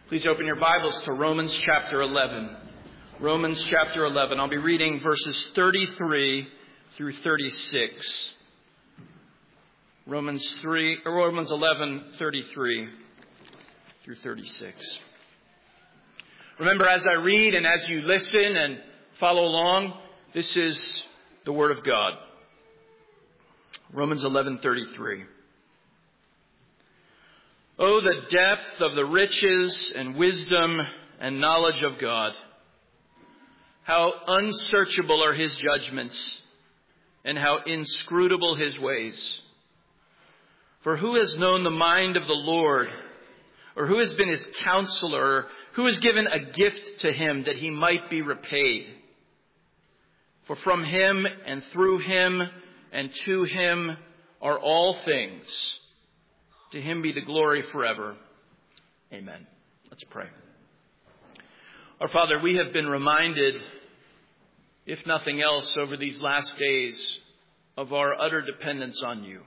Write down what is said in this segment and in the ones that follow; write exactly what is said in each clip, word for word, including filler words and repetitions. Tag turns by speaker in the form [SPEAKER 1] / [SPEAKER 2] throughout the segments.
[SPEAKER 1] Please open your Bibles to Romans chapter eleven. Romans chapter eleven. I'll be reading verses thirty-three through thirty-six. Romans three, or Romans eleven, thirty-three through thirty-six. Remember, as I read and as you listen and follow along, this is the Word of God. Romans eleven, thirty-three. Oh, the depth of the riches and wisdom and knowledge of God. How unsearchable are His judgments and how inscrutable His ways. For who has known the mind of the Lord, or who has been His counselor, or who has given a gift to Him that He might be repaid? For from Him and through Him and to Him are all things. To Him be the glory forever. Amen. Let's pray. Our Father, we have been reminded, if nothing else, over these last days of our utter dependence on You.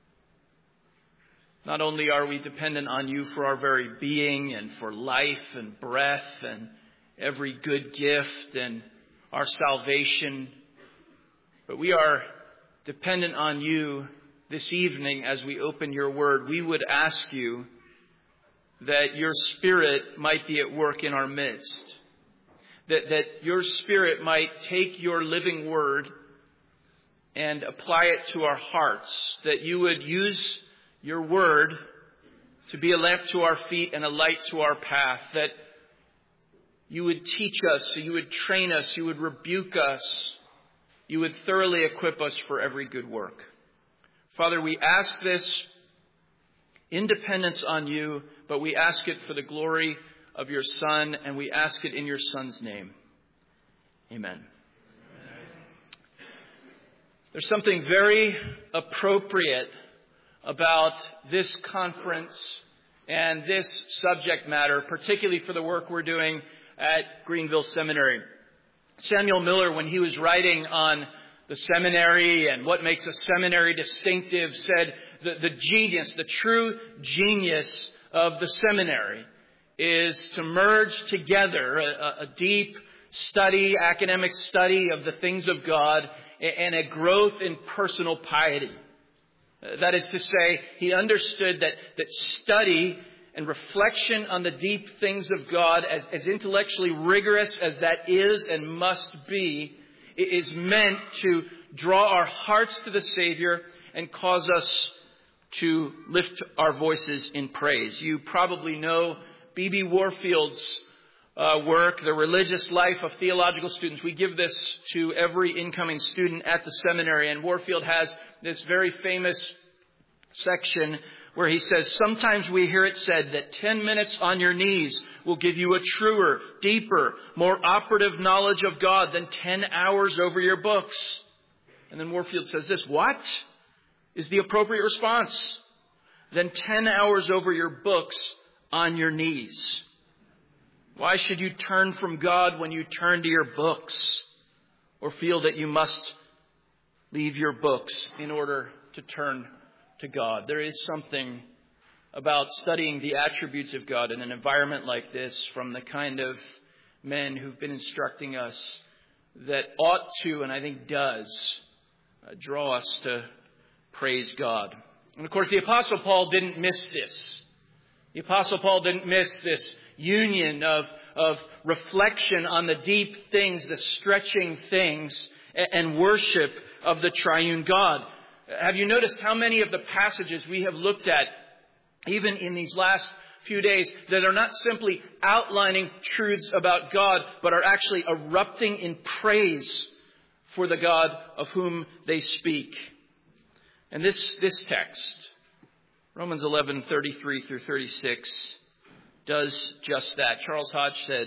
[SPEAKER 1] Not only are we dependent on You for our very being and for life and breath and every good gift and our salvation, but we are dependent on You. This evening, as we open Your Word, we would ask You that Your Spirit might be at work in our midst. That, that Your Spirit might take Your living Word and apply it to our hearts. That You would use Your Word to be a lamp to our feet and a light to our path. That You would teach us, You would train us, You would rebuke us. You would thoroughly equip us for every good work. Father, we ask this in dependence on You, but we ask it for the glory of Your Son, and we ask it in Your Son's name. Amen. Amen. There's something very appropriate about this conference and this subject matter, particularly for the work we're doing at Greenville Seminary. Samuel Miller, when he was writing on the seminary and what makes a seminary distinctive, said the, the genius, the true genius of the seminary is to merge together a, a deep study, academic study of the things of God and a growth in personal piety. That is to say, he understood that, that study and reflection on the deep things of God, as, as intellectually rigorous as that is and must be, is meant to draw our hearts to the Savior and cause us to lift our voices in praise. You probably know B B Warfield's uh, work, The Religious Life of Theological Students. We give this to every incoming student at the seminary, and Warfield has this very famous section where he says, sometimes we hear it said that ten minutes on your knees will give you a truer, deeper, more operative knowledge of God than ten hours over your books. And then Warfield says this, what is the appropriate response? Then ten hours over your books on your knees. Why should you turn from God when you turn to your books, or feel that you must leave your books in order to turn to God? There is something about studying the attributes of God in an environment like this from the kind of men who've been instructing us that ought to, and I think does, uh, draw us to praise God. And of course, the Apostle Paul didn't miss this. The Apostle Paul didn't miss this union of, of reflection on the deep things, the stretching things, and worship of the triune God. Have you noticed how many of the passages we have looked at, even in these last few days, that are not simply outlining truths about God, but are actually erupting in praise for the God of whom they speak? And this, this text, Romans eleven, thirty-three through thirty-six, does just that. Charles Hodge said,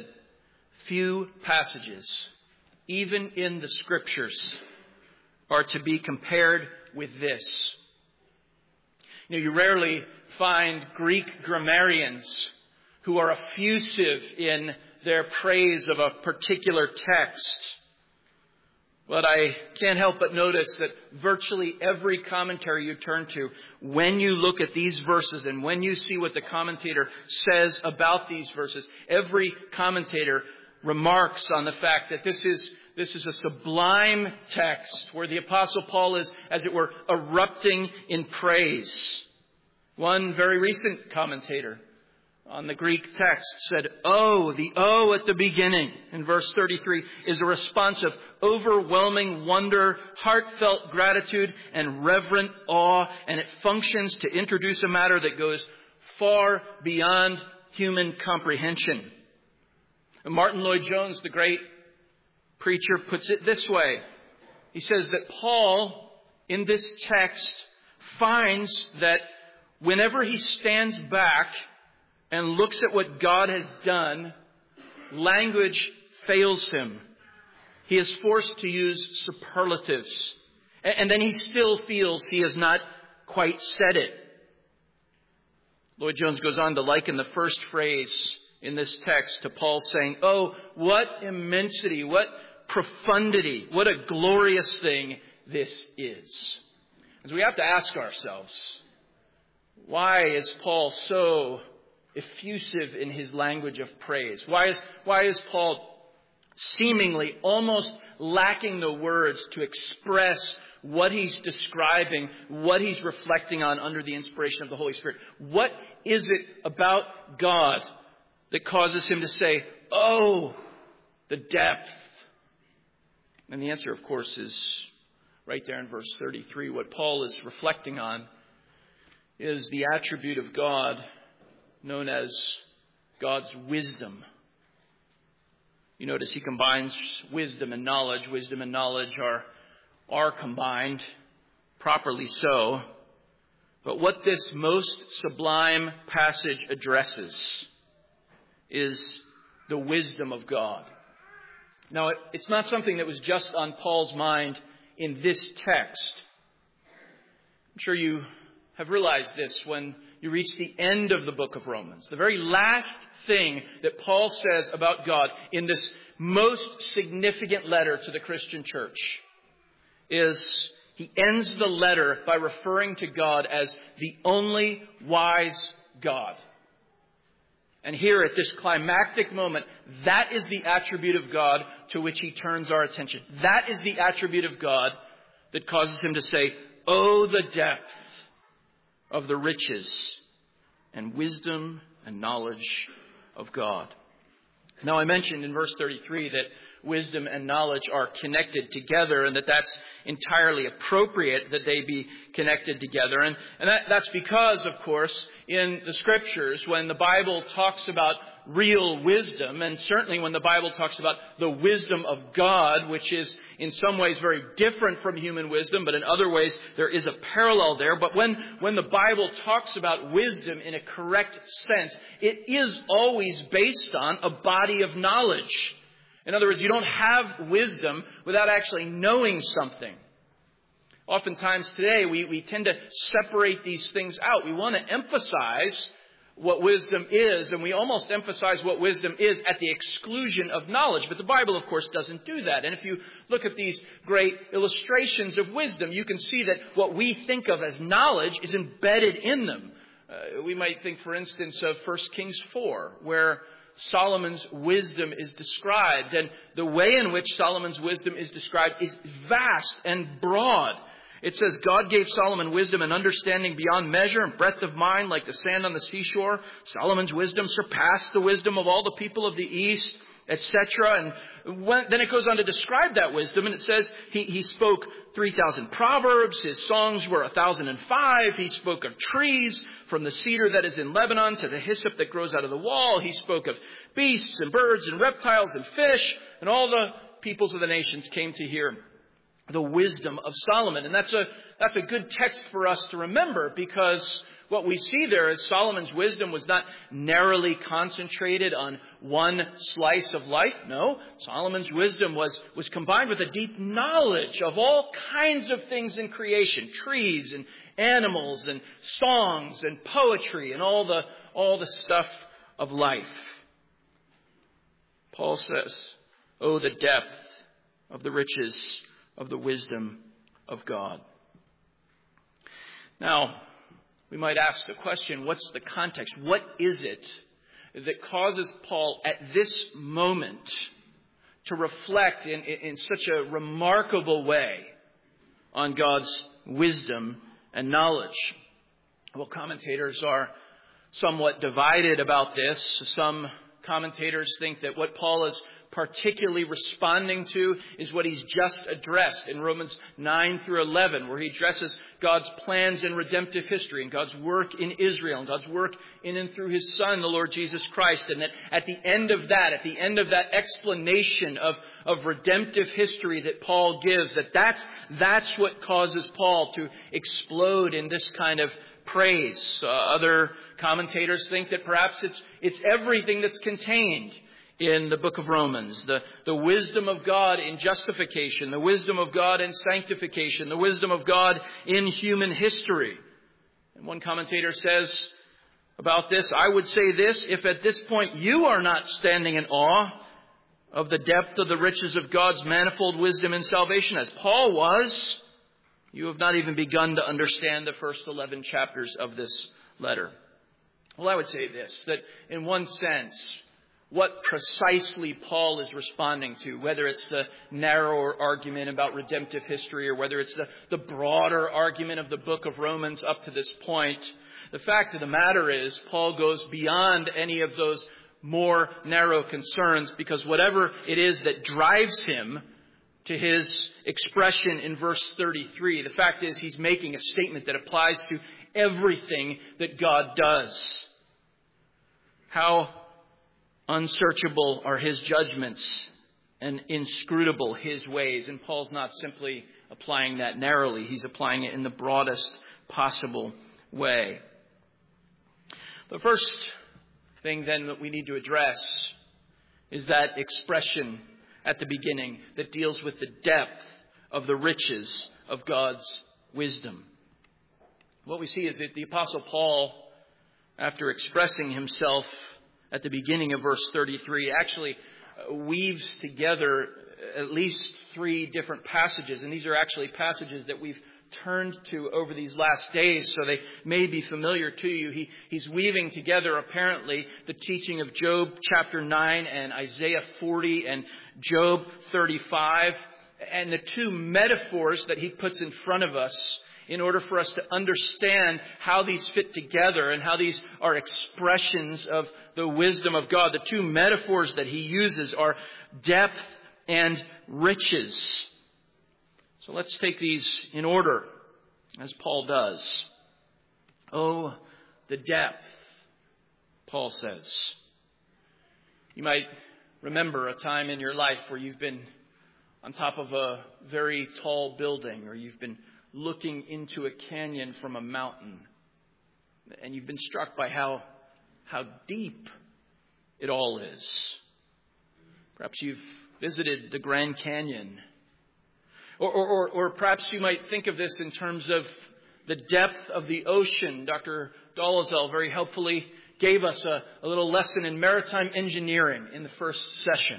[SPEAKER 1] few passages, even in the Scriptures, are to be compared with this. You know, you rarely find Greek grammarians who are effusive in their praise of a particular text. But I can't help but notice that virtually every commentary you turn to, when you look at these verses and when you see what the commentator says about these verses, every commentator remarks on the fact that this is this is a sublime text where the Apostle Paul is, as it were, erupting in praise. One very recent commentator on the Greek text said, "Oh, the oh at the beginning," in verse thirty-three, is a response of overwhelming wonder, heartfelt gratitude, and reverent awe, and it functions to introduce a matter that goes far beyond human comprehension. And Martin Lloyd-Jones, the great preacher, puts it this way. He says that Paul, in this text, finds that whenever he stands back and looks at what God has done, language fails him. He is forced to use superlatives. And then he still feels he has not quite said it. Lloyd-Jones goes on to liken the first phrase in this text to Paul saying, "Oh, what immensity, what profundity, what a glorious thing this is." As we have to ask ourselves, why is Paul so effusive in his language of praise? Why is, why is Paul seemingly almost lacking the words to express what he's describing, what he's reflecting on under the inspiration of the Holy Spirit? What is it about God that causes him to say, "Oh, the depth"? And the answer, of course, is right there in verse thirty-three. What Paul is reflecting on is the attribute of God known as God's wisdom. You notice he combines wisdom and knowledge. Wisdom and knowledge are, are combined, properly so. But what this most sublime passage addresses is the wisdom of God. Now, it, it's not something that was just on Paul's mind in this text. I'm sure you have realized this when you reach the end of the book of Romans. The very last thing that Paul says about God in this most significant letter to the Christian church is he ends the letter by referring to God as the only wise God. And here at this climactic moment, that is the attribute of God to which he turns our attention. That is the attribute of God that causes him to say, "Oh, the depth of the riches and wisdom and knowledge of God." Now, I mentioned in verse thirty-three that wisdom and knowledge are connected together and that that's entirely appropriate that they be connected together. And, and that, that's because, of course, in the Scriptures, when the Bible talks about real wisdom, and certainly when the Bible talks about the wisdom of God, which is in some ways very different from human wisdom, but in other ways there is a parallel there. But when, when the Bible talks about wisdom in a correct sense, it is always based on a body of knowledge. In other words, you don't have wisdom without actually knowing something. Oftentimes today, we, we tend to separate these things out. We want to emphasize what wisdom is, and we almost emphasize what wisdom is at the exclusion of knowledge. But the Bible, of course, doesn't do that. And if you look at these great illustrations of wisdom, you can see that what we think of as knowledge is embedded in them. Uh, we might think, for instance, of First Kings four, where Solomon's wisdom is described. And the way in which Solomon's wisdom is described is vast and broad. It says, God gave Solomon wisdom and understanding beyond measure and breadth of mind like the sand on the seashore. Solomon's wisdom surpassed the wisdom of all the people of the East, et cetera. And when, then it goes on to describe that wisdom, and it says he, he spoke three thousand proverbs. His songs were one thousand five. He spoke of trees, from the cedar that is in Lebanon to the hyssop that grows out of the wall. He spoke of beasts and birds and reptiles and fish, and all the peoples of the nations came to hear the wisdom of Solomon. And that's a that's a good text for us to remember, because what we see there is Solomon's wisdom was not narrowly concentrated on one slice of life. No, Solomon's wisdom was, was combined with a deep knowledge of all kinds of things in creation, trees and animals and songs and poetry and all the all the stuff of life. Paul says, "Oh, the depth of the riches of the wisdom of God. Now, we might ask the question, what's the context? What is it that causes Paul at this moment to reflect in, in, in such a remarkable way on God's wisdom and knowledge? Well, commentators are somewhat divided about this. Some commentators think that what Paul is particularly responding to is what he's just addressed in Romans nine through eleven, where he addresses God's plans in redemptive history and God's work in Israel and God's work in and through his Son, the Lord Jesus Christ. And that at the end of that, at the end of that explanation of, of redemptive history that Paul gives, that that's, that's what causes Paul to explode in this kind of praise. Uh, other commentators think that perhaps it's, it's everything that's contained in the book of Romans. The, the wisdom of God in justification, the wisdom of God in sanctification, the wisdom of God in human history. And one commentator says about this, I would say this, if at this point you are not standing in awe of the depth of the riches of God's manifold wisdom and salvation, as Paul was, you have not even begun to understand the first eleven chapters of this letter. Well, I would say this, that in one sense, what precisely Paul is responding to, whether it's the narrower argument about redemptive history or whether it's the, the broader argument of the book of Romans up to this point, the fact of the matter is Paul goes beyond any of those more narrow concerns, because whatever it is that drives him to his expression in verse thirty-three, the fact is he's making a statement that applies to everything that God does. How unsearchable are his judgments and inscrutable his ways. And Paul's not simply applying that narrowly. He's applying it in the broadest possible way. The first thing then that we need to address is that expression at the beginning that deals with the depth of the riches of God's wisdom. What we see is that the Apostle Paul, after expressing himself at the beginning of verse thirty-three, actually weaves together at least three different passages. And these are actually passages that we've turned to over these last days, so they may be familiar to you. He, he's weaving together, apparently, the teaching of Job chapter nine and Isaiah forty and Job thirty-five. And the two metaphors that he puts in front of us in order for us to understand how these fit together and how these are expressions of the wisdom of God. The two metaphors that he uses are depth and riches. So let's take these in order, as Paul does. Oh, the depth, Paul says. You might remember a time in your life where you've been on top of a very tall building, or you've been looking into a canyon from a mountain, and you've been struck by how how deep it all is. Perhaps you've visited the Grand Canyon. Or, or, or, or perhaps you might think of this in terms of the depth of the ocean. Doctor Dolezal very helpfully gave us a, a little lesson in maritime engineering in the first session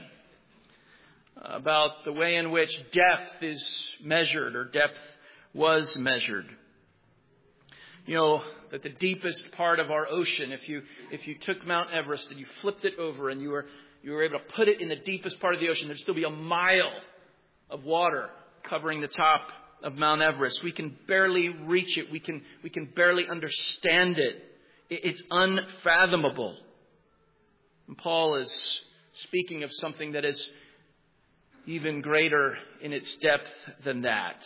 [SPEAKER 1] about the way in which depth is measured, or depth was measured. You know that the deepest part of our ocean, if you if you took Mount Everest and you flipped it over and you were you were able to put it in the deepest part of the ocean, there'd still be a mile of water covering the top of Mount Everest. We can barely reach it. We can we can barely understand it. It's unfathomable. And Paul is speaking of something that is even greater in its depth than that.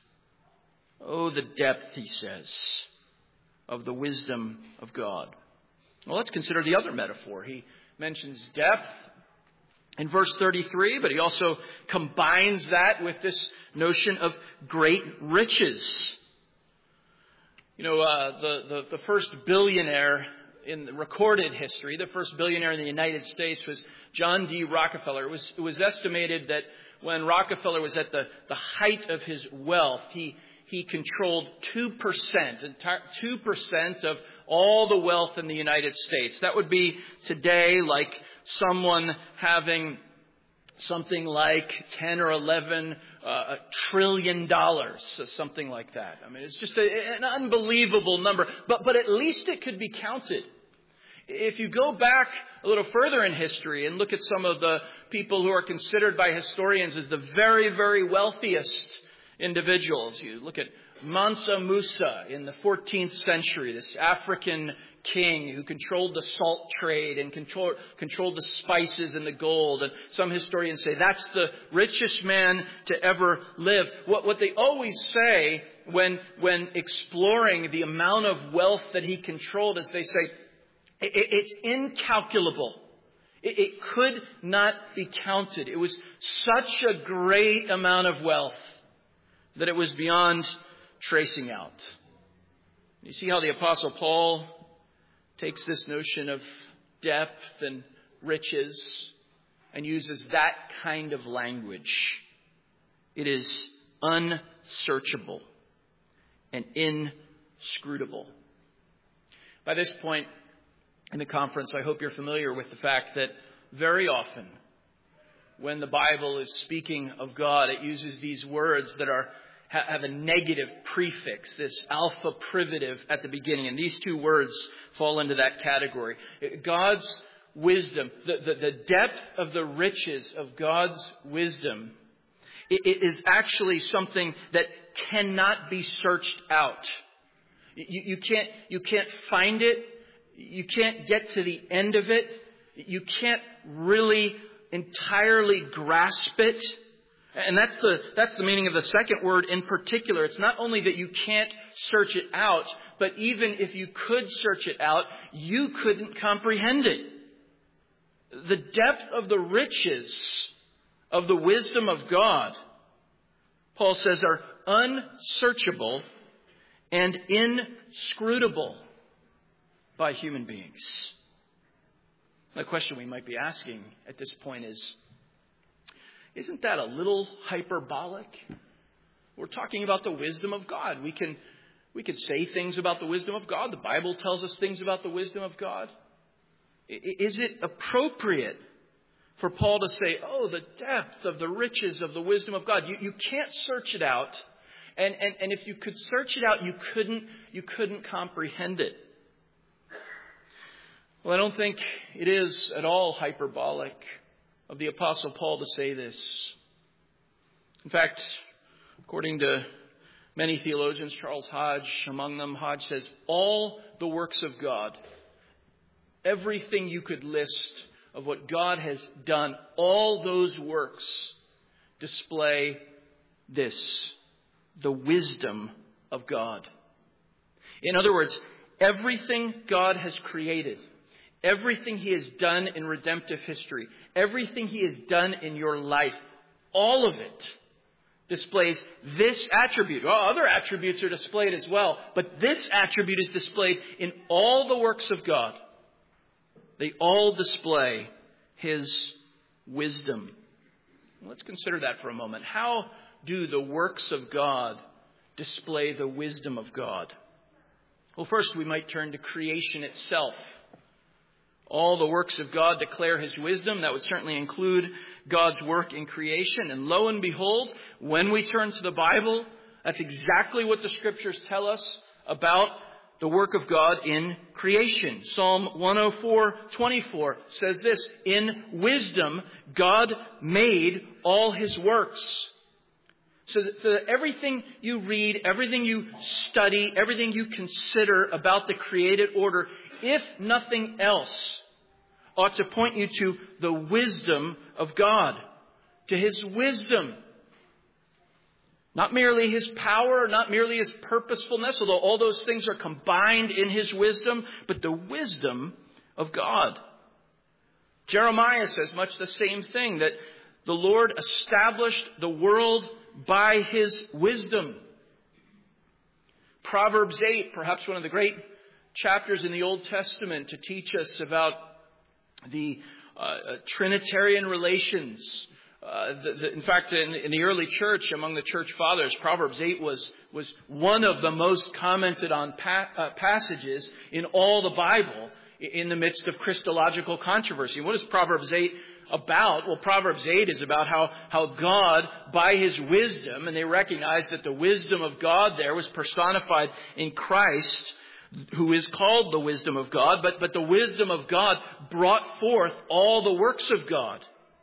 [SPEAKER 1] Oh, the depth, he says, of the wisdom of God. Well, let's consider the other metaphor. He mentions depth in verse thirty-three, but he also combines that with this notion of great riches. You know, uh, the, the, the first billionaire in recorded history, the first billionaire in the United States was John D. Rockefeller. It was, it was estimated that when Rockefeller was at the, the height of his wealth, he He controlled two percent, two percent of all the wealth in the United States. That would be today like someone having something like ten or eleven uh, a trillion dollars, so something like that. I mean, it's just a, an unbelievable number, but, but at least it could be counted. If you go back a little further in history and look at some of the people who are considered by historians as the very, very wealthiest individuals, you look at Mansa Musa in the fourteenth century, this African king who controlled the salt trade and control, controlled the spices and the gold. And some historians say that's the richest man to ever live. What, what they always say when, when exploring the amount of wealth that he controlled is they say, it, it's incalculable. It, it could not be counted. It was such a great amount of wealth that it was beyond tracing out. You see how the Apostle Paul takes this notion of depth and riches and uses that kind of language. It is unsearchable and inscrutable. By this point in the conference, I hope you're familiar with the fact that very often when the Bible is speaking of God, it uses these words that are have a negative prefix, this alpha privative at the beginning. And these two words fall into that category. God's wisdom, the, the, the depth of the riches of God's wisdom, it, it is actually something that cannot be searched out. You, you can't, you can't find it. You can't get to the end of it. You can't really entirely grasp it. And that's the, that's the meaning of the second word in particular. It's not only that you can't search it out, but even if you could search it out, you couldn't comprehend it. The depth of the riches of the wisdom of God, Paul says, are unsearchable and inscrutable by human beings. The question we might be asking at this point is, isn't that a little hyperbolic? We're talking about the wisdom of God. We can, we can say things about the wisdom of God. The Bible tells us things about the wisdom of God. Is it appropriate for Paul to say, oh, the depth of the riches of the wisdom of God? You, you can't search it out. And, and, and if you could search it out, you couldn't, you couldn't comprehend it. Well, I don't think it is at all hyperbolic of the Apostle Paul to say this. In fact, according to many theologians, Charles Hodge among them, Hodge says, all the works of God, everything you could list of what God has done, all those works display this, the wisdom of God. In other words, everything God has created, everything He has done in redemptive history, everything He has done in your life, all of it displays this attribute. Well, other attributes are displayed as well, but this attribute is displayed in all the works of God. They all display His wisdom. Let's consider that for a moment. How do the works of God display the wisdom of God? Well, first we might turn to creation itself. All the works of God declare His wisdom. That would certainly include God's work in creation. And lo and behold, when we turn to the Bible, that's exactly what the Scriptures tell us about the work of God in creation. Psalm one oh four twenty-four says this, in wisdom, God made all His works. So that, so that everything you read, everything you study, everything you consider about the created order, if nothing else, ought to point you to the wisdom of God, to His wisdom. Not merely His power, not merely His purposefulness, although all those things are combined in His wisdom, but the wisdom of God. Jeremiah says much the same thing, that the Lord established the world by His wisdom. Proverbs eight, perhaps one of the great chapters in the Old Testament to teach us about the uh, Trinitarian relations. Uh, the, the, in fact, in, in the early church, among the church fathers, Proverbs eight was, was one of the most commented on pa- uh, passages in all the Bible in the midst of Christological controversy. What does Proverbs eight about? Well, Proverbs eight is about how, how God, by His wisdom, and they recognize that the wisdom of God there was personified in Christ, who is called the wisdom of God, but, but the wisdom of God brought forth all the works of God.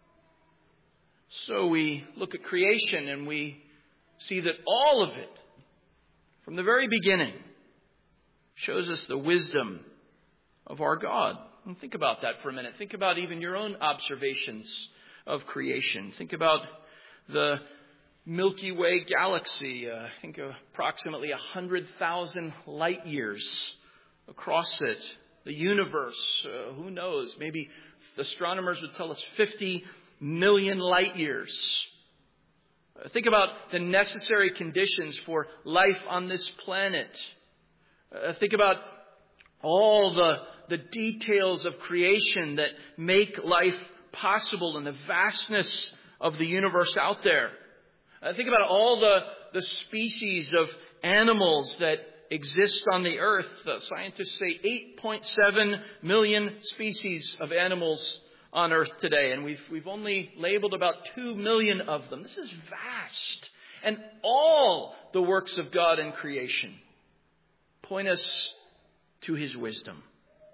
[SPEAKER 1] So we look at creation and we see that all of it, from the very beginning, shows us the wisdom of our God. And think about that for a minute. Think about even your own observations of creation. Think about the Milky Way galaxy. Uh, I think approximately one hundred thousand light years across it. The universe, uh, who knows? Maybe the astronomers would tell us fifty million light years. Uh, think about the necessary conditions for life on this planet. Uh, think about all the, the details of creation that make life possible and the vastness of the universe out there. Uh, think about all the, the species of animals that exist on the earth. Uh, scientists say eight point seven million species of animals on earth today. And we've, we've only labeled about two million of them. This is vast. And all the works of God in creation point us to His wisdom.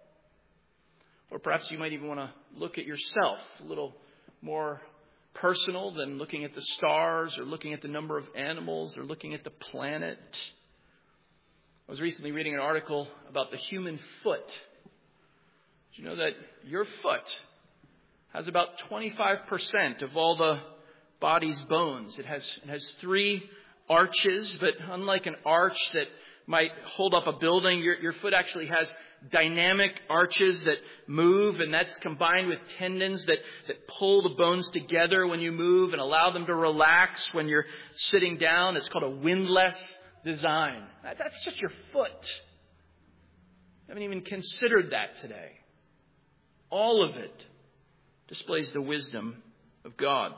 [SPEAKER 1] Or perhaps you might even want to look at yourself a little more personal than looking at the stars or looking at the number of animals or looking at the planet. I was recently reading an article about the human foot. Did you know that your foot has about twenty-five percent of all the body's bones? It has, it has three arches, but unlike an arch that might hold up a building, your, your foot actually has dynamic arches that move, and that's combined with tendons that, that pull the bones together when you move and allow them to relax when you're sitting down. It's called a windlass design. That's just your foot. I haven't even considered that today. All of it displays the wisdom of God.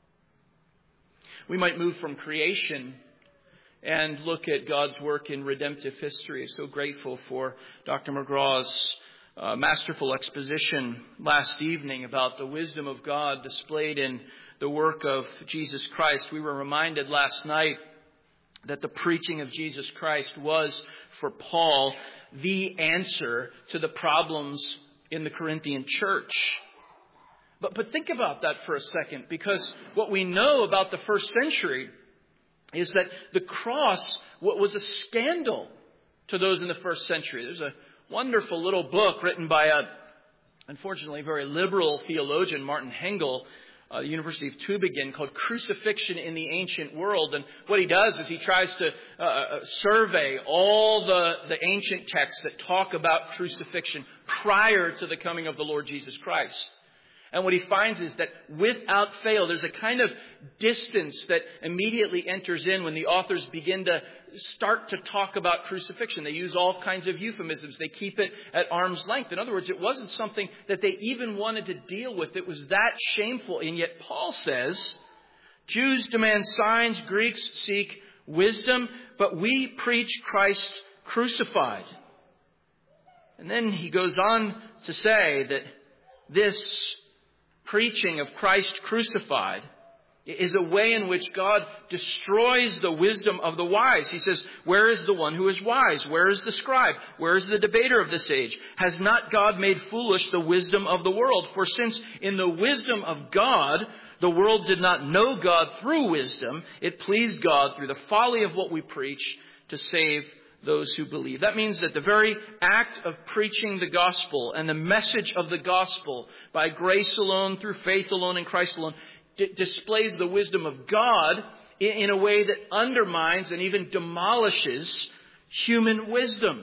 [SPEAKER 1] We might move from creation and look at God's work in redemptive history. I'm so grateful for Doctor McGraw's uh, masterful exposition last evening about the wisdom of God displayed in the work of Jesus Christ. We were reminded last night that the preaching of Jesus Christ was, for Paul, the answer to the problems in the Corinthian church. But, but think about that for a second, because what we know about the first century is that the cross was a scandal to those in the first century. There's a wonderful little book written by a, unfortunately, very liberal theologian, Martin Hengel, uh, the University of Tübingen, called Crucifixion in the Ancient World. And what he does is he tries to uh, survey all the, the ancient texts that talk about crucifixion prior to the coming of the Lord Jesus Christ. And what he finds is that without fail, there's a kind of distance that immediately enters in when the authors begin to start to talk about crucifixion. They use all kinds of euphemisms. They keep it at arm's length. In other words, it wasn't something that they even wanted to deal with. It was that shameful. And yet Paul says, Jews demand signs, Greeks seek wisdom, but we preach Christ crucified. And then he goes on to say that this preaching of Christ crucified is a way in which God destroys the wisdom of the wise. He says, where is the one who is wise? Where is the scribe? Where is the debater of this age? Has not God made foolish the wisdom of the world? For since in the wisdom of God, the world did not know God through wisdom, it pleased God through the folly of what we preach to save those who believe. That means that the very act of preaching the gospel and the message of the gospel by grace alone, through faith alone, in Christ alone, d- displays the wisdom of God in, in a way that undermines and even demolishes human wisdom.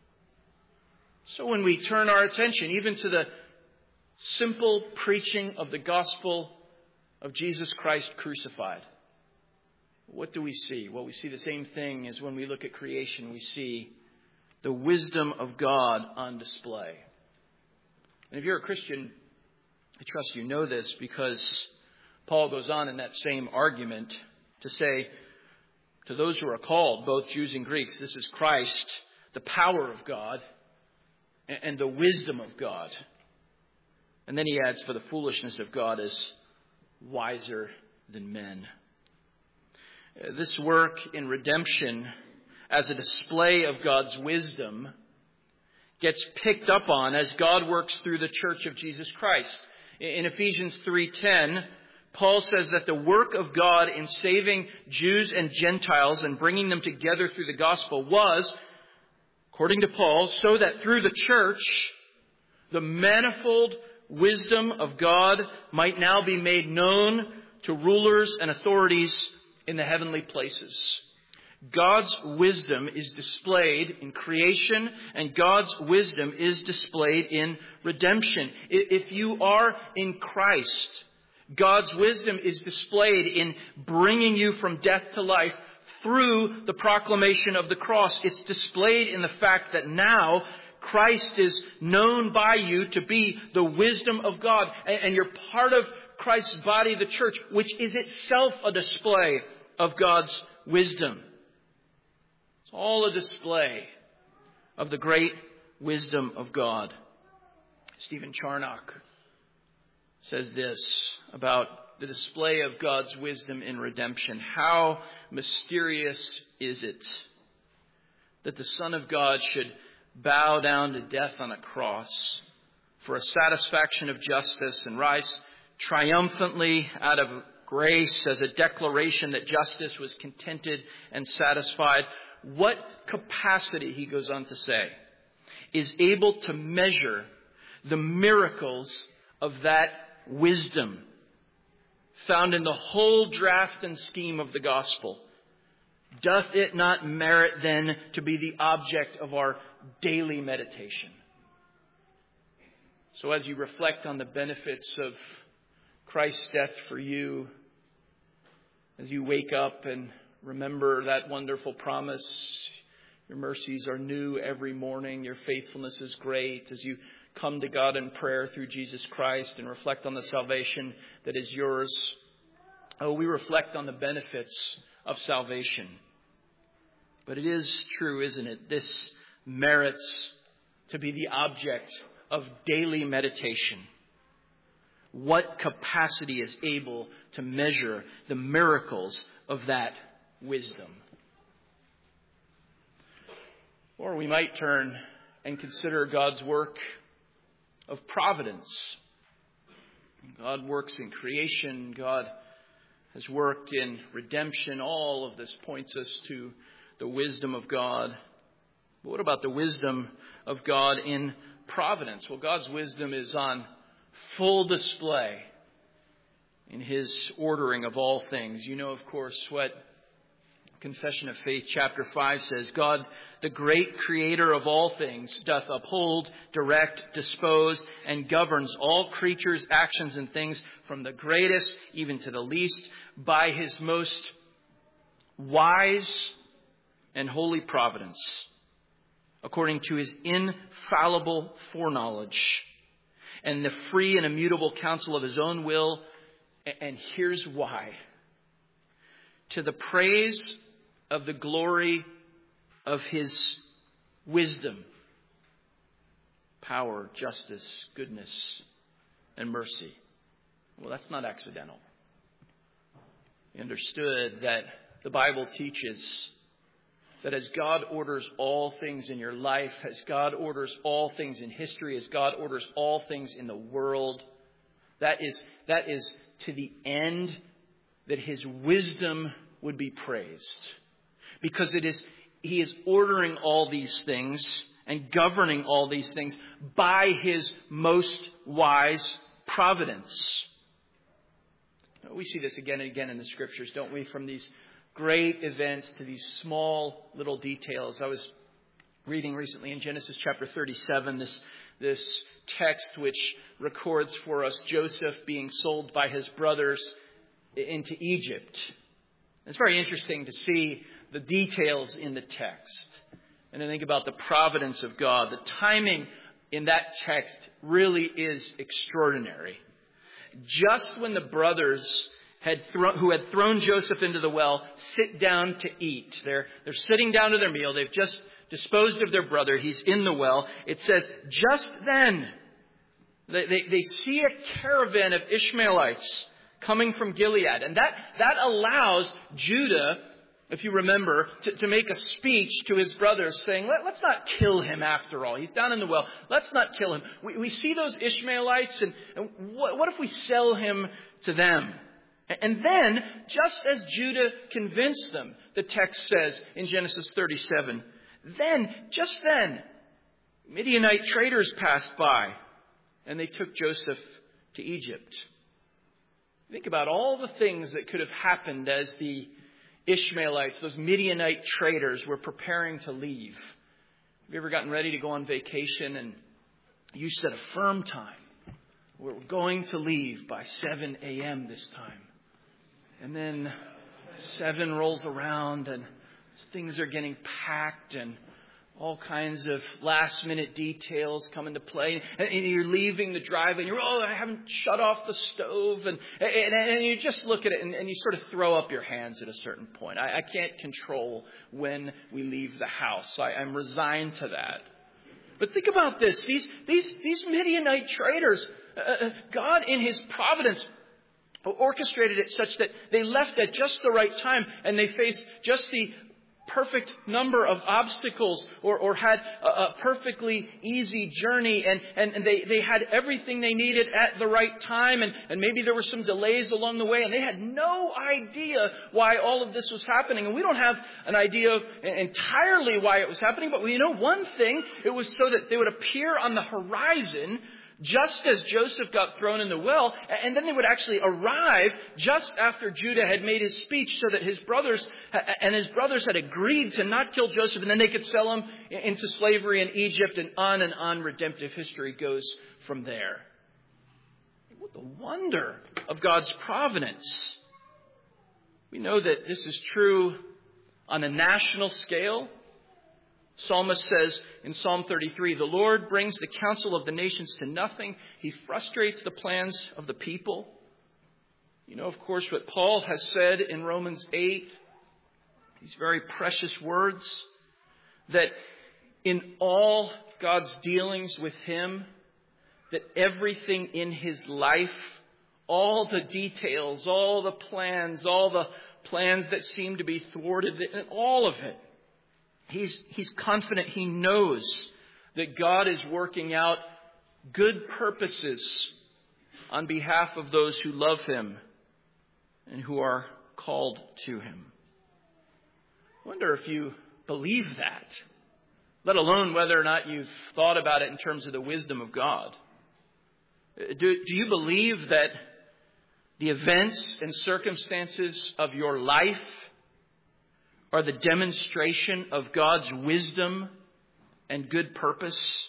[SPEAKER 1] So when we turn our attention even to the simple preaching of the gospel of Jesus Christ crucified, what do we see? Well, we see the same thing as when we look at creation. We see the wisdom of God on display. And if you're a Christian, I trust you know this, because Paul goes on in that same argument to say to those who are called, both Jews and Greeks, this is Christ, the power of God and the wisdom of God. And then he adds, for the foolishness of God is wiser than men. This work in redemption as a display of God's wisdom gets picked up on as God works through the church of Jesus Christ. In Ephesians three ten, Paul says that the work of God in saving Jews and Gentiles and bringing them together through the gospel was, according to Paul, so that through the church, the manifold wisdom of God might now be made known to rulers and authorities in the heavenly places. God's wisdom is displayed in creation, and God's wisdom is displayed in redemption. If you are in Christ, God's wisdom is displayed in bringing you from death to life through the proclamation of the cross. It's displayed in the fact that now Christ is known by you to be the wisdom of God, and you're part of Christ's body, the church, which is itself a display of God's wisdom. It's all a display of the great wisdom of God. Stephen Charnock says this about the display of God's wisdom in redemption. How mysterious is it that the Son of God should bow down to death on a cross for a satisfaction of justice and rise triumphantly out of grace as a declaration that justice was contented and satisfied. What capacity, he goes on to say, is able to measure the miracles of that wisdom found in the whole draft and scheme of the gospel? Doth it not merit then to be the object of our daily meditation? So as you reflect on the benefits of Christ's death for you, as you wake up and remember that wonderful promise, your mercies are new every morning, your faithfulness is great, as you come to God in prayer through Jesus Christ and reflect on the salvation that is yours. Oh, we reflect on the benefits of salvation. But it is true, isn't it? This merits to be the object of daily meditation. What capacity is able to measure the miracles of that wisdom? Or we might turn and consider God's work of providence. God works in creation. God has worked in redemption. All of this points us to the wisdom of God. But what about the wisdom of God in providence? Well, God's wisdom is on full display in His ordering of all things. You know, of course, what Confession of Faith chapter five says. God, the great creator of all things, doth uphold, direct, dispose, and governs all creatures' actions and things, from the greatest even to the least, by His most wise and holy providence, according to His infallible foreknowledge and the free and immutable counsel of His own will. And here's why. To the praise of the glory of His wisdom, power, justice, goodness, and mercy. Well, that's not accidental. We understood that the Bible teaches that as God orders all things in your life, as God orders all things in history, as God orders all things in the world, that is, that is to the end that His wisdom would be praised. Because it is, He is ordering all these things and governing all these things by His most wise providence. We see this again and again in the Scriptures, don't we? From these great events to these small little details. I was reading recently in Genesis chapter thirty-seven, this, this text which records for us Joseph being sold by his brothers into Egypt. It's very interesting to see the details in the text. And I think about the providence of God. The timing in that text really is extraordinary. Just when the brothers had thro- who had thrown Joseph into the well sit down to eat. They're, they're sitting down to their meal. They've just disposed of their brother. He's in the well. It says, just then. They, they, they see a caravan of Ishmaelites coming from Gilead. And that, that allows Judah, if you remember, to, to make a speech to his brothers saying, Let, let's not kill him after all. He's down in the well. Let's not kill him. We, we see those Ishmaelites, and, and what, what if we sell him to them? And then, just as Judah convinced them, the text says in Genesis thirty-seven, then, just then, Midianite traders passed by, and they took Joseph to Egypt. Think about all the things that could have happened as the Ishmaelites, those Midianite traders, were preparing to leave. Have you ever gotten ready to go on vacation and you set a firm time? We're going to leave by seven a.m. this time. And then seven rolls around and things are getting packed and all kinds of last minute details come into play. And you're leaving the drive and you're, oh, I haven't shut off the stove. And, and, and you just look at it and, and you sort of throw up your hands at a certain point. I, I can't control when we leave the house. I, I'm resigned to that. But think about this. These, these, these Midianite traders, uh, God in his providence orchestrated it such that they left at just the right time and they faced just the perfect number of obstacles or, or had a, a perfectly easy journey and, and, and they, they had everything they needed at the right time and, and maybe there were some delays along the way and they had no idea why all of this was happening. And we don't have an idea of entirely why it was happening, but we know one thing. It was so that they would appear on the horizon just as Joseph got thrown in the well, and then they would actually arrive just after Judah had made his speech so that his brothers and his brothers had agreed to not kill Joseph, and then they could sell him into slavery in Egypt, and on and on redemptive history goes from there. What the wonder of God's providence. We know that this is true on a national scale. Psalmist says in Psalm thirty-three, the Lord brings the counsel of the nations to nothing. He frustrates the plans of the people. You know, of course, what Paul has said in Romans eight, these very precious words, that in all God's dealings with him, that everything in his life, all the details, all the plans, all the plans that seem to be thwarted, and all of it, He's, he's confident he knows that God is working out good purposes on behalf of those who love him and who are called to him. I wonder if you believe that, let alone whether or not you've thought about it in terms of the wisdom of God. Do, do you believe that the events and circumstances of your life are the demonstration of God's wisdom and good purpose?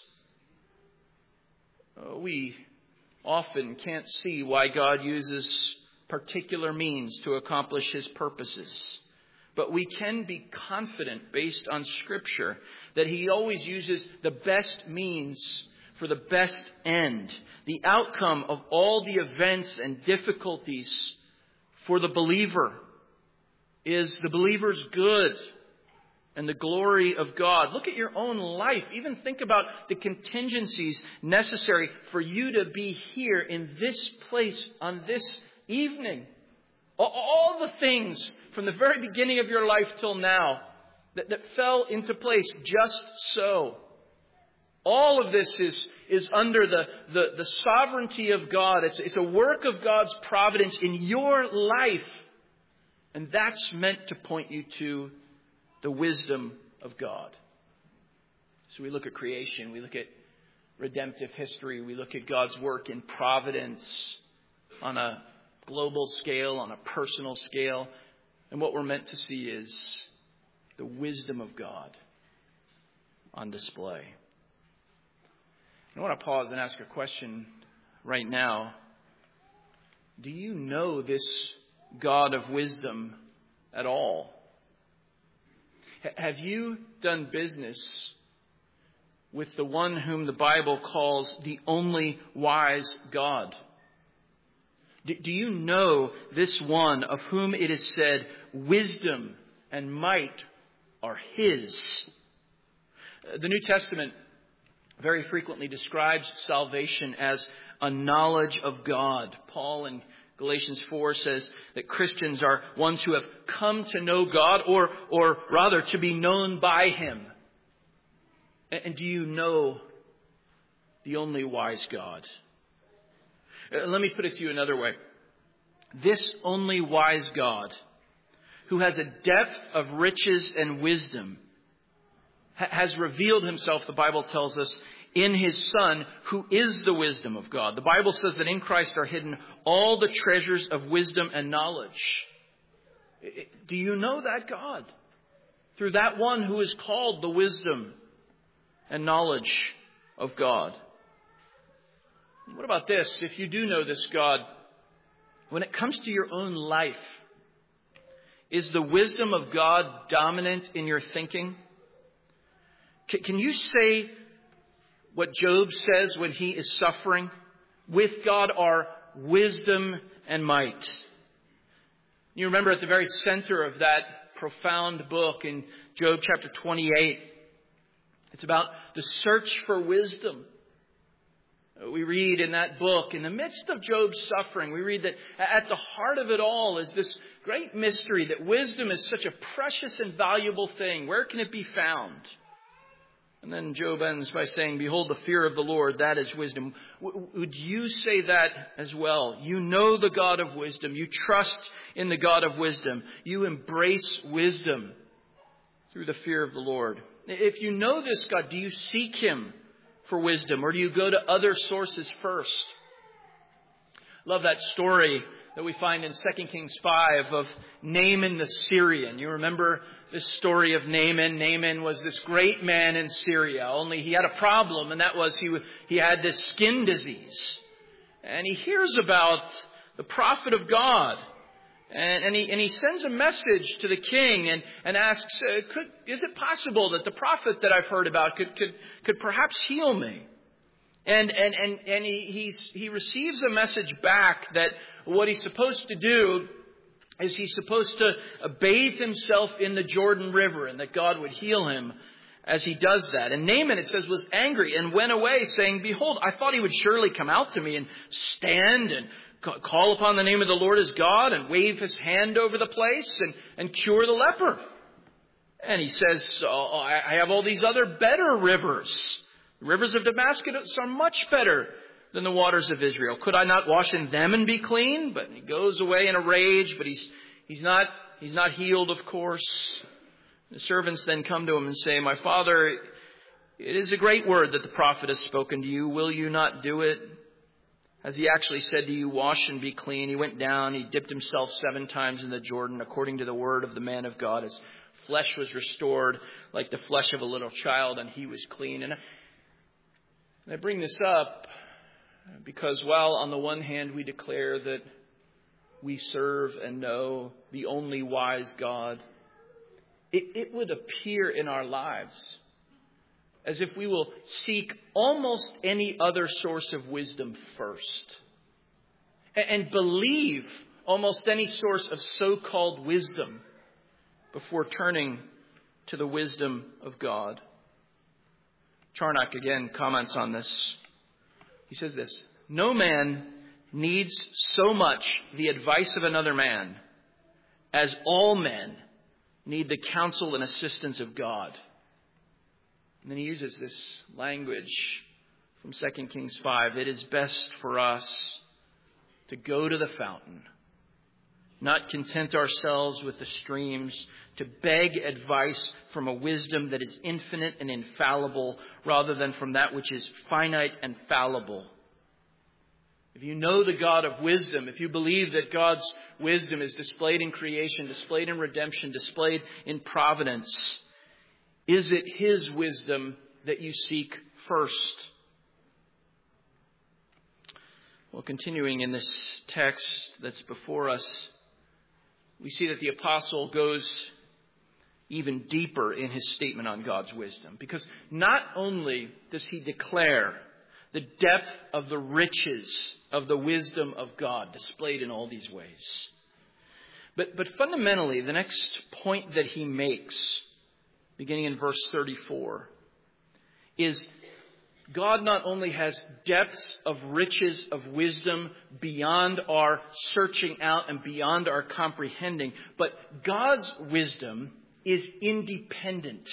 [SPEAKER 1] We often can't see why God uses particular means to accomplish his purposes. But we can be confident, based on Scripture, that he always uses the best means for the best end. The outcome of all the events and difficulties for the believer is the believer's good and the glory of God. Look at your own life. Even think about the contingencies necessary for you to be here in this place on this evening. All the things from the very beginning of your life till now that, that fell into place just so. All of this is, is under the, the, the sovereignty of God. It's, it's a work of God's providence in your life. And that's meant to point you to the wisdom of God. So we look at creation, we look at redemptive history, we look at God's work in providence on a global scale, on a personal scale. And what we're meant to see is the wisdom of God on display. I want to pause and ask a question right now. Do you know this God of wisdom at all? H- have you done business with the one whom the Bible calls the only wise God? D- do you know this one of whom it is said, wisdom and might are his? The New Testament very frequently describes salvation as a knowledge of God. Paul in Galatians four says that Christians are ones who have come to know God, or, or rather to be known by Him. And do you know the only wise God? Let me put it to you another way. This only wise God, who has a depth of riches and wisdom, has revealed Himself, the Bible tells us, in His Son, who is the wisdom of God. The Bible says that in Christ are hidden all the treasures of wisdom and knowledge. Do you know that God? Through that one who is called the wisdom and knowledge of God. What about this? If you do know this God, when it comes to your own life, is the wisdom of God dominant in your thinking? Can you say what Job says when he is suffering? With God are wisdom and might. You remember at the very center of that profound book in Job chapter twenty-eight, it's about the search for wisdom. We read in that book, in the midst of Job's suffering, we read that at the heart of it all is this great mystery that wisdom is such a precious and valuable thing. Where can it be found? And then Job ends by saying, behold, the fear of the Lord, that is wisdom. W- would you say that as well? You know the God of wisdom. You trust in the God of wisdom. You embrace wisdom through the fear of the Lord. If you know this God, do you seek Him for wisdom, or do you go to other sources first? Love that story that we find in Second Kings five of Naaman the Syrian. You remember this story of Naaman. Naaman was this great man in Syria, only he had a problem, and that was he, he had this skin disease. And he hears about the prophet of God. And, and, he, and he sends a message to the king and, and asks, uh, could, is it possible that the prophet that I've heard about could, could, could perhaps heal me? And, and, and, and he, he's, he receives a message back that what he's supposed to do is he's supposed to bathe himself in the Jordan River, and that God would heal him as he does that. And Naaman, it says, was angry and went away saying, behold, I thought he would surely come out to me and stand and call upon the name of the Lord as God and wave his hand over the place and, and cure the leper. And he says, oh, I have all these other better rivers. The rivers of Damascus are much better than the waters of Israel. Could I not wash in them and be clean? But he goes away in a rage, but he's, he's not, he's not healed, of course. The servants then come to him and say, my father, it is a great word that the prophet has spoken to you. Will you not do it? Has he actually said to you, wash and be clean? He went down, he dipped himself seven times in the Jordan, according to the word of the man of God. His flesh was restored like the flesh of a little child, and he was clean. And I bring this up because while on the one hand we declare that we serve and know the only wise God, it, it would appear in our lives as if we will seek almost any other source of wisdom first, and believe almost any source of so-called wisdom before turning to the wisdom of God. Charnock again comments on this. He says this, no man needs so much the advice of another man as all men need the counsel and assistance of God. And then he uses this language from Second Kings five. It is best for us to go to the fountain, not content ourselves with the streams, to beg advice from a wisdom that is infinite and infallible, rather than from that which is finite and fallible. If you know the God of wisdom, if you believe that God's wisdom is displayed in creation, displayed in redemption, displayed in providence, is it His wisdom that you seek first? Well, continuing in this text that's before us, we see that the apostle goes even deeper in his statement on God's wisdom. Because not only does he declare the depth of the riches of the wisdom of God displayed in all these ways, but, but fundamentally, the next point that he makes, beginning in verse thirty-four, is God not only has depths of riches of wisdom beyond our searching out and beyond our comprehending, but God's wisdom is independent.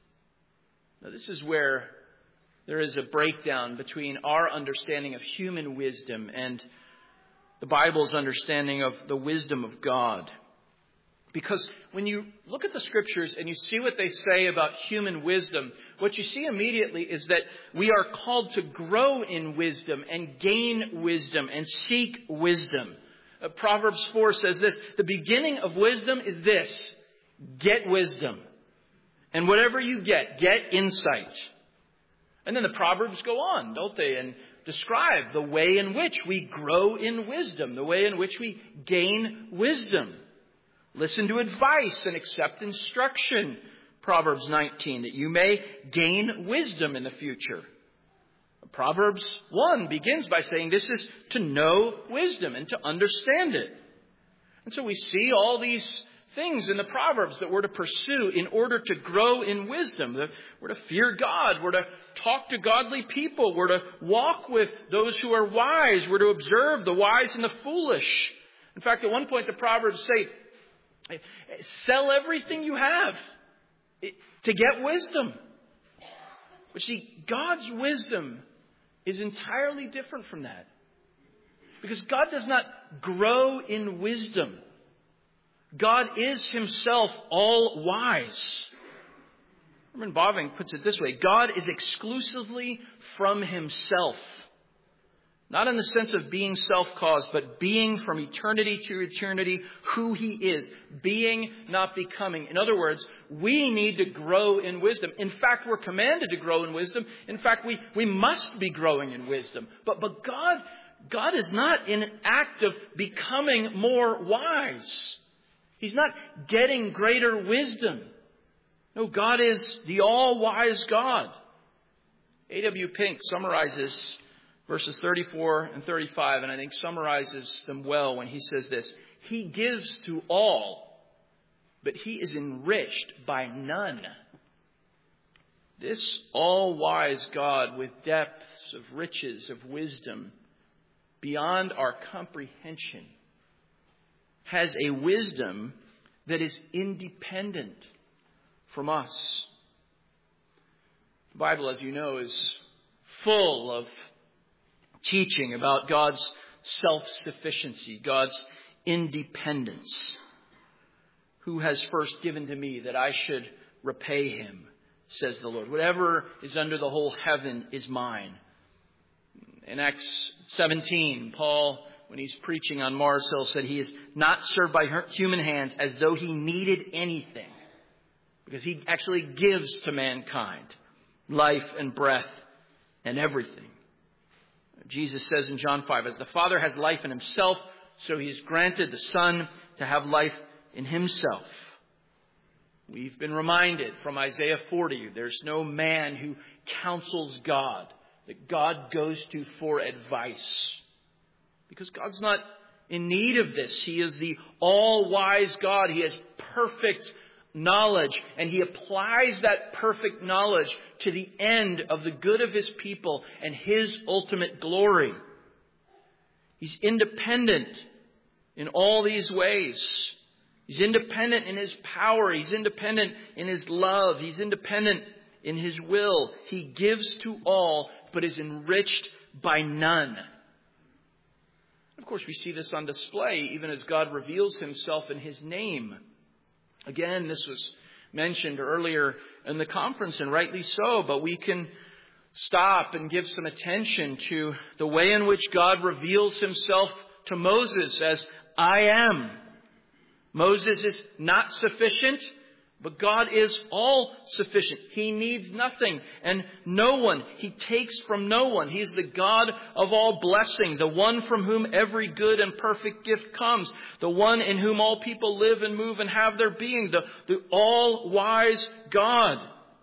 [SPEAKER 1] Now, this is where there is a breakdown between our understanding of human wisdom and the Bible's understanding of the wisdom of God. Because when you look at the Scriptures and you see what they say about human wisdom, what you see immediately is that we are called to grow in wisdom and gain wisdom and seek wisdom. Uh, Proverbs four says this: the beginning of wisdom is this: get wisdom. And whatever you get, get insight. And then the Proverbs go on, don't they, and describe the way in which we grow in wisdom, the way in which we gain wisdom. Listen to advice and accept instruction, Proverbs nineteen, that you may gain wisdom in the future. Proverbs one begins by saying this is to know wisdom and to understand it. And so we see all these things in the Proverbs that we're to pursue in order to grow in wisdom. That we're to fear God. We're to talk to godly people. We're to walk with those who are wise. We're to observe the wise and the foolish. In fact, at one point the Proverbs say, sell everything you have to get wisdom. But see, God's wisdom is entirely different from that. Because God does not grow in wisdom. God is himself all wise. Herman Bavinck puts it this way: God is exclusively from himself. Not in the sense of being self-caused, but being from eternity to eternity who he is. Being, not becoming. In other words, we need to grow in wisdom. In fact, we're commanded to grow in wisdom. In fact, we, we must be growing in wisdom. But, but God, God is not in an act of becoming more wise. He's not getting greater wisdom. No, God is the all-wise God. A W Pink summarizes verses thirty-four and thirty-five, and I think summarizes them well when he says this: he gives to all, but he is enriched by none. This all-wise God, with depths of riches of wisdom beyond our comprehension, has a wisdom that is independent from us. The Bible, as you know, is full of teaching about God's self-sufficiency, God's independence. Who has first given to me that I should repay him, says the Lord. Whatever is under the whole heaven is mine. In Acts seventeen, Paul, when he's preaching on Mars Hill, said he is not served by human hands as though he needed anything, because he actually gives to mankind life and breath and everything. Jesus says in John five, as the Father has life in himself, so he has granted the Son to have life in himself. We've been reminded from Isaiah forty, there's no man who counsels God, that God goes to for advice. Because God's not in need of this. He is the all-wise God. He has perfect knowledge, and he applies that perfect knowledge to the end of the good of his people and his ultimate glory. He's independent in all these ways. He's independent in his power. He's independent in his love. He's independent in his will. He gives to all, but is enriched by none. Of course, we see this on display even as God reveals himself in his name. Again, this was mentioned earlier in the conference, and rightly so, but we can stop and give some attention to the way in which God reveals himself to Moses as I am. Moses is not sufficient, but God is all sufficient. He needs nothing and no one. He takes from no one. He is the God of all blessing, the one from whom every good and perfect gift comes, the one in whom all people live and move and have their being, the, the all-wise God.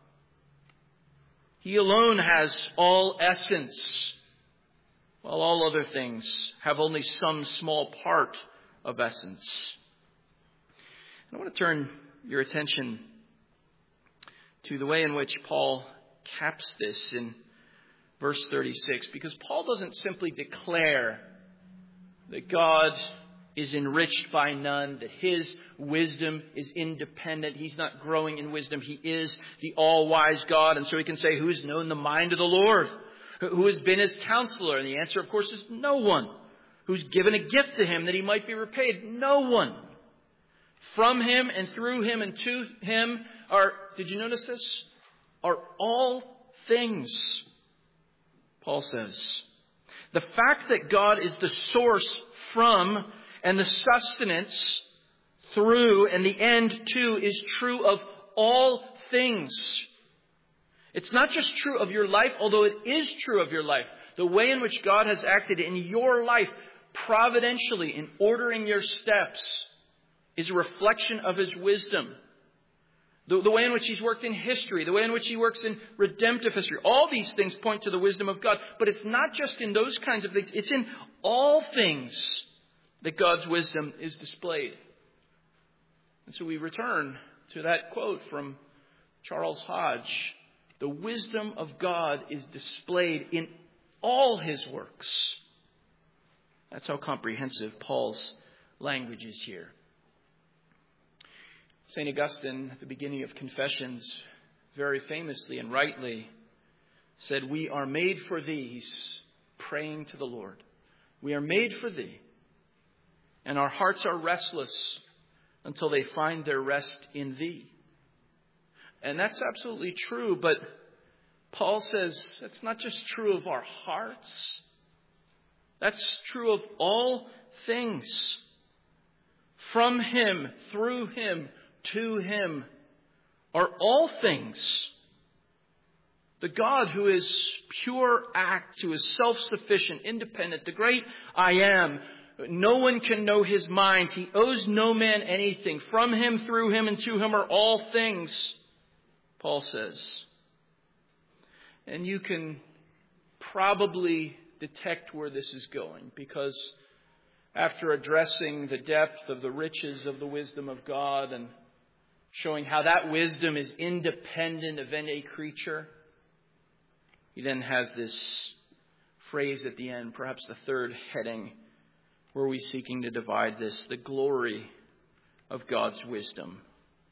[SPEAKER 1] He alone has all essence, while all other things have only some small part of essence. I want to turn your attention to the way in which Paul caps this in verse thirty-six, because Paul doesn't simply declare that God is enriched by none, that his wisdom is independent. He's not growing in wisdom. He is the all-wise God. And so he can say, who's known the mind of the Lord? Who has been his counselor? And the answer, of course, is no one. Who's given a gift to him that he might be repaid? No one. From him and through him and to him are, did you notice this? Are all things, Paul says. The fact that God is the source from and the sustenance through and the end to is true of all things. It's not just true of your life, although it is true of your life. The way in which God has acted in your life providentially in ordering your steps is a reflection of his wisdom. The, the way in which he's worked in history, the way in which he works in redemptive history. All these things point to the wisdom of God. But it's not just in those kinds of things. It's in all things that God's wisdom is displayed. And so we return to that quote from Charles Hodge. The wisdom of God is displayed in all his works. That's how comprehensive Paul's language is here. Saint Augustine, at the beginning of Confessions, very famously and rightly said, we are made for thee. He's praying to the Lord. We are made for thee. And our hearts are restless until they find their rest in thee. And that's absolutely true, but Paul says that's not just true of our hearts. That's true of all things. From him, through him, to him are all things. The God who is pure act, who is self-sufficient, independent, the great I am. No one can know his mind. He owes no man anything. From him, through him, and to him are all things, Paul says. And you can probably detect where this is going, because after addressing the depth of the riches of the wisdom of God and showing how that wisdom is independent of any creature, he then has this phrase at the end, perhaps the third heading, where we're seeking to divide this, the glory of God's wisdom.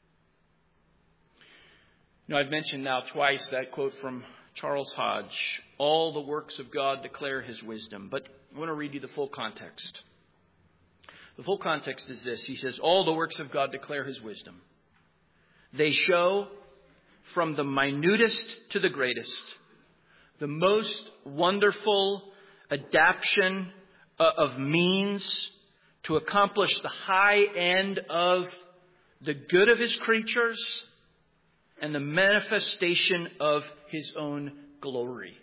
[SPEAKER 1] Now, I've mentioned now twice that quote from Charles Hodge, all the works of God declare his wisdom. But I want to read you the full context. The full context is this. He says, all the works of God declare his wisdom. They show from the minutest to the greatest, the most wonderful adaptation of means to accomplish the high end of the good of his creatures and the manifestation of his own glory.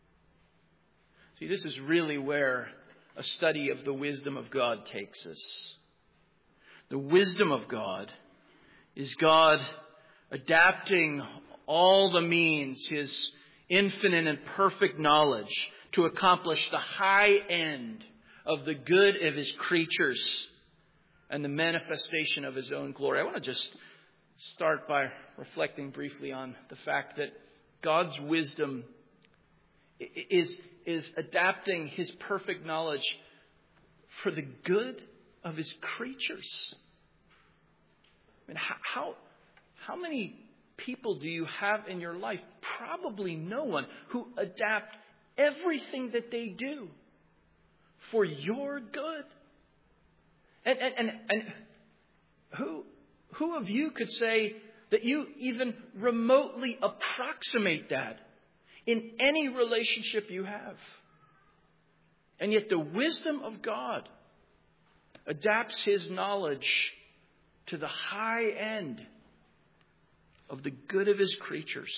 [SPEAKER 1] See, this is really where a study of the wisdom of God takes us. The wisdom of God is God adapting all the means, his infinite and perfect knowledge, to accomplish the high end of the good of his creatures and the manifestation of his own glory. I want to just start by reflecting briefly on the fact that God's wisdom is, is adapting his perfect knowledge for the good of his creatures. I mean, how, how many people do you have in your life? Probably no one, who adapt everything that they do for your good. And, and, and, and who, who of you could say that you even remotely approximate that in any relationship you have? And yet the wisdom of God adapts his knowledge to the high end of the good of his creatures.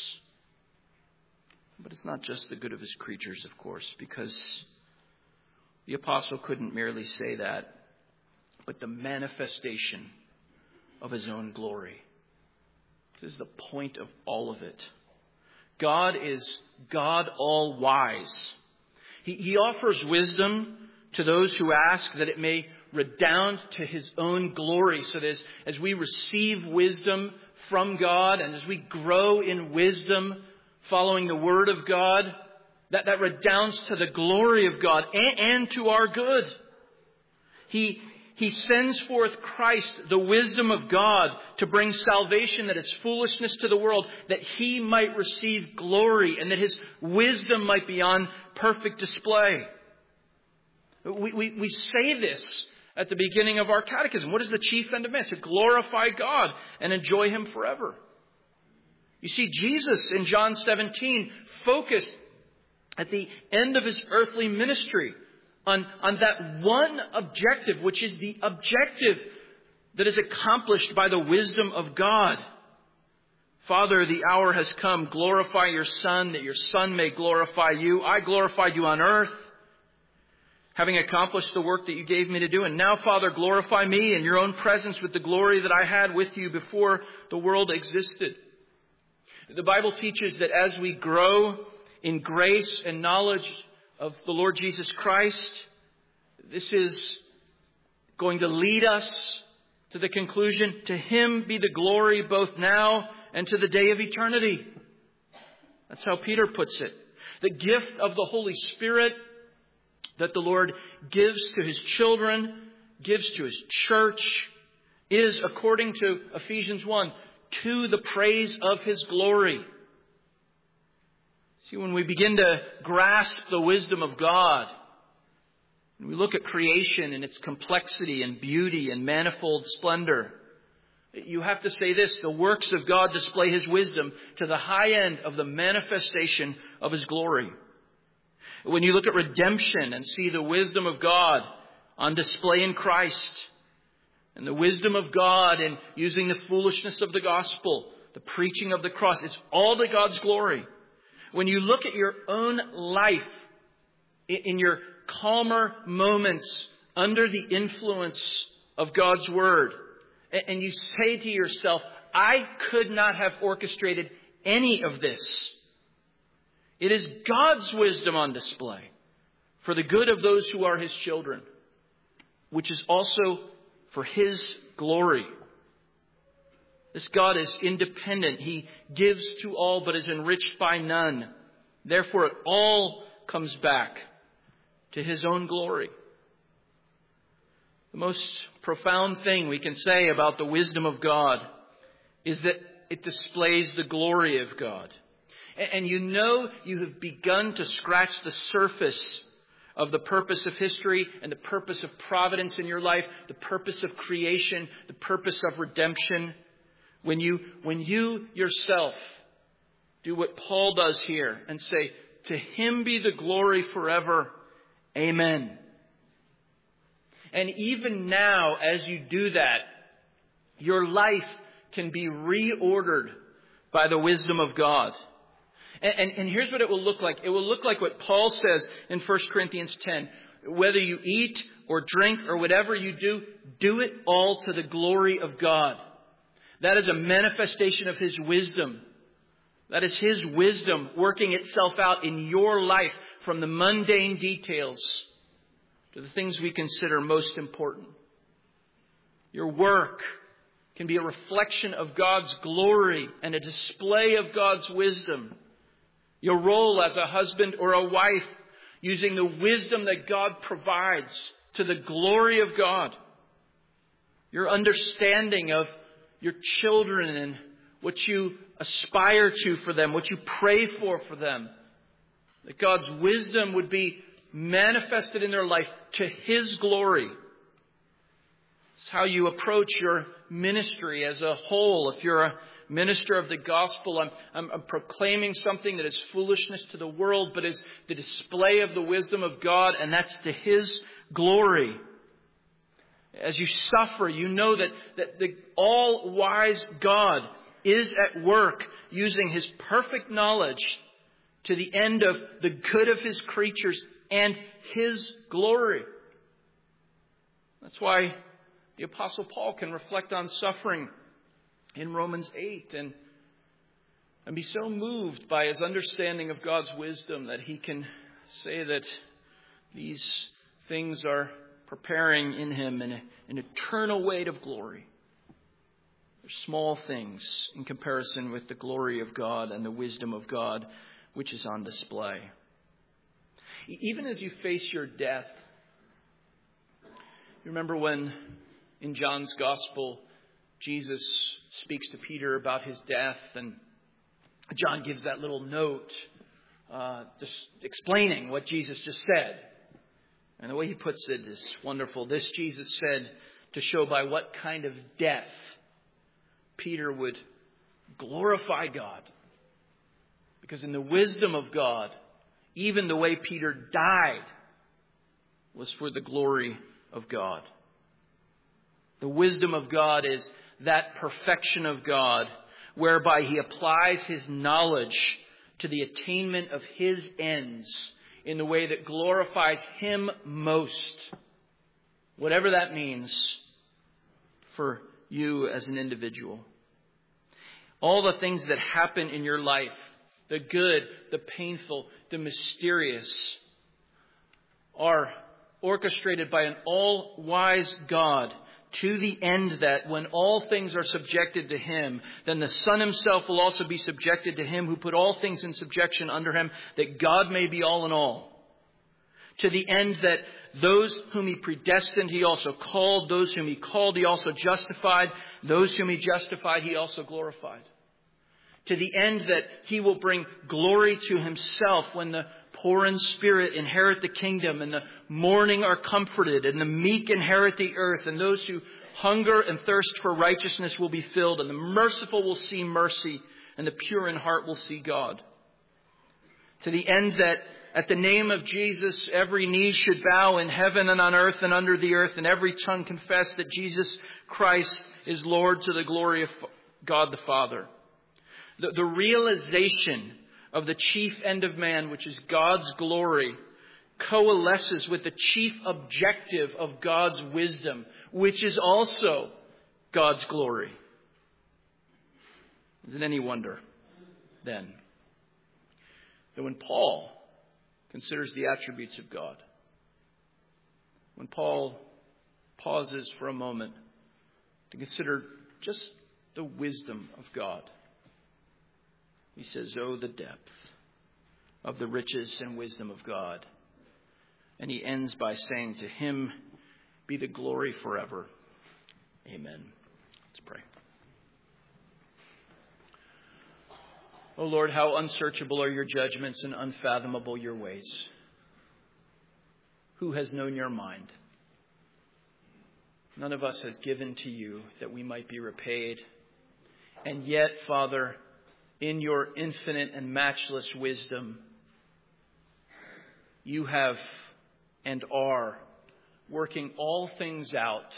[SPEAKER 1] But it's not just the good of his creatures, of course, because the apostle couldn't merely say that, but the manifestation of his own glory. This is the point of all of it. God is God all-wise. He, he offers wisdom to those who ask, that it may redound to his own glory. So that as, as we receive wisdom from God and as we grow in wisdom following the word of God, that, that redounds to the glory of God and, and to our good. He, he sends forth Christ, the wisdom of God, to bring salvation that is foolishness to the world, that He might receive glory and that His wisdom might be on perfect display. We, we, we say this at the beginning of our catechism. What is the chief end of man? To glorify God and enjoy Him forever. You see, Jesus in John seventeen focused at the end of His earthly ministry on, on that one objective, which is the objective that is accomplished by the wisdom of God. Father, the hour has come. Glorify your Son, that your Son may glorify you. I glorified you on earth, having accomplished the work that you gave me to do. And now, Father, glorify me in your own presence with the glory that I had with you before the world existed. The Bible teaches that as we grow in grace and knowledge of the Lord Jesus Christ, this is going to lead us to the conclusion, to Him be the glory both now and to the day of eternity. That's how Peter puts it. The gift of the Holy Spirit that the Lord gives to His children, gives to His church, is, according to Ephesians one, to the praise of His glory. See, when we begin to grasp the wisdom of God, when we look at creation and its complexity and beauty and manifold splendor, you have to say this: the works of God display His wisdom to the high end of the manifestation of His glory. When you look at redemption and see the wisdom of God on display in Christ, and the wisdom of God in using the foolishness of the gospel, the preaching of the cross, it's all to God's glory. When you look at your own life in your calmer moments under the influence of God's Word, and you say to yourself, I could not have orchestrated any of this. It is God's wisdom on display for the good of those who are His children, which is also for His glory. This God is independent. He gives to all but is enriched by none. Therefore, it all comes back to His own glory. The most profound thing we can say about the wisdom of God is that it displays the glory of God. And you know you have begun to scratch the surface of the purpose of history and the purpose of providence in your life, the purpose of creation, the purpose of redemption, when you, when you yourself do what Paul does here and say, to Him be the glory forever. Amen. And even now, as you do that, your life can be reordered by the wisdom of God. And, and, and here's what it will look like. It will look like what Paul says in First Corinthians ten. Whether you eat or drink or whatever you do, do it all to the glory of God. That is a manifestation of His wisdom. That is His wisdom working itself out in your life, from the mundane details to the things we consider most important. Your work can be a reflection of God's glory and a display of God's wisdom. Your role as a husband or a wife, using the wisdom that God provides to the glory of God. Your understanding of your children and what you aspire to for them, what you pray for for them. That God's wisdom would be manifested in their life to His glory. It's how you approach your ministry as a whole. If you're a minister of the gospel, I'm, I'm, I'm proclaiming something that is foolishness to the world, but is the display of the wisdom of God, and that's to His glory. As you suffer, you know that, that the all-wise God is at work using His perfect knowledge to the end of the good of His creatures and His glory. That's why the Apostle Paul can reflect on suffering in Romans eight and, and be so moved by his understanding of God's wisdom that he can say that these things are preparing in him an, an eternal weight of glory. They're small things in comparison with the glory of God and the wisdom of God which is on display. Even as you face your death. You remember when in John's Gospel, Jesus speaks to Peter about his death, and John gives that little note uh, just explaining what Jesus just said. And the way he puts it is wonderful. This Jesus said to show by what kind of death Peter would glorify God. Because in the wisdom of God, even the way Peter died was for the glory of God. The wisdom of God is that perfection of God whereby he applies his knowledge to the attainment of his ends in the way that glorifies him most. Whatever that means for you as an individual. All the things that happen in your life, the good, the painful, the mysterious, are orchestrated by an all-wise God to the end that when all things are subjected to him, then the Son himself will also be subjected to him who put all things in subjection under him, that God may be all in all. To the end that those whom he predestined, he also called. Those whom he called, he also justified. Those whom he justified, he also glorified. To the end that he will bring glory to himself when the poor in spirit inherit the kingdom, and the mourning are comforted, and the meek inherit the earth, and those who hunger and thirst for righteousness will be filled, and the merciful will see mercy, and the pure in heart will see God. To the end that at the name of Jesus, every knee should bow in heaven and on earth and under the earth, and every tongue confess that Jesus Christ is Lord, to the glory of God the Father. The, the realization of the chief end of man, which is God's glory, coalesces with the chief objective of God's wisdom, which is also God's glory. Is it any wonder, then, that when Paul considers the attributes of God, when Paul pauses for a moment to consider just the wisdom of God, he says, "Oh, the depth of the riches and wisdom of God." And he ends by saying, "To him be the glory forever. Amen." Let's pray. Oh Lord, how unsearchable are your judgments and unfathomable your ways. Who has known your mind? None of us has given to you that we might be repaid. And yet, Father, in your infinite and matchless wisdom, you have and are working all things out,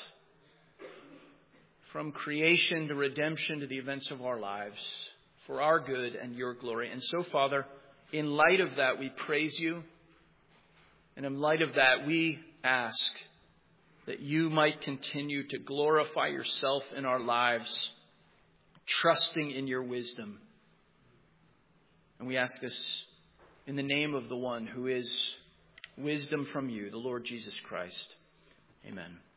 [SPEAKER 1] from creation to redemption to the events of our lives, for our good and your glory. And so, Father, in light of that, we praise you. And in light of that, we ask that you might continue to glorify yourself in our lives, trusting in your wisdom. And we ask this in the name of the one who is wisdom from you, the Lord Jesus Christ. Amen.